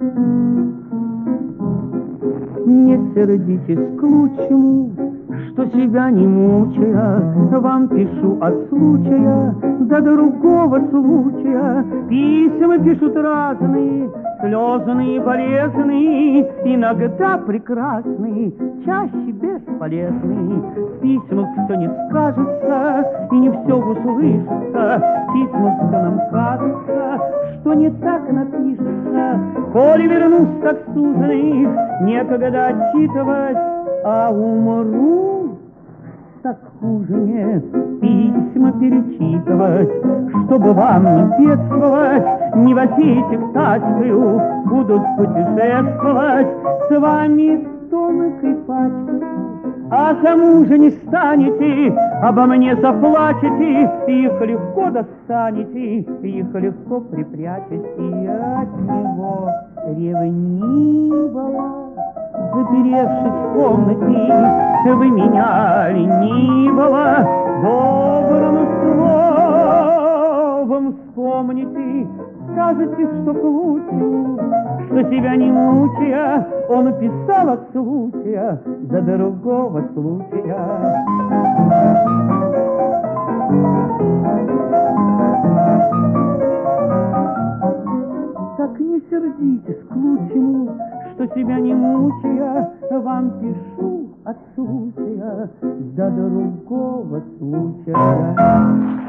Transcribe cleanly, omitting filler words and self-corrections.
Не сердитесь к лучшему, что себя не мучая, вам пишу от случая до другого случая. Письма пишут разные, слезные, болезные, иногда прекрасные, чаще бесполезные. В письмах все не скажется и не все услышится, в письмах все нам кажется, что не так напишется. Коли вернусь так суженый, некогда отчитывать, а умру, так хуже не письма перечитывать. Чтобы вам не бедствовать, не возить тачкою, будут путешествовать с вами тонкой пачкой. А кому же не станете, обо мне заплачете, их легко достанете, их легко припрячете от него ревнивого. Заперевшись в комнате, вы меня ленивого добрым словом вспомните. Скажете, что к лучшему, что себя не мучая, он писал от случая до другого случая. Так не сердитесь к лучшему, что себя не мучая, вам пишу от случая до другого случая.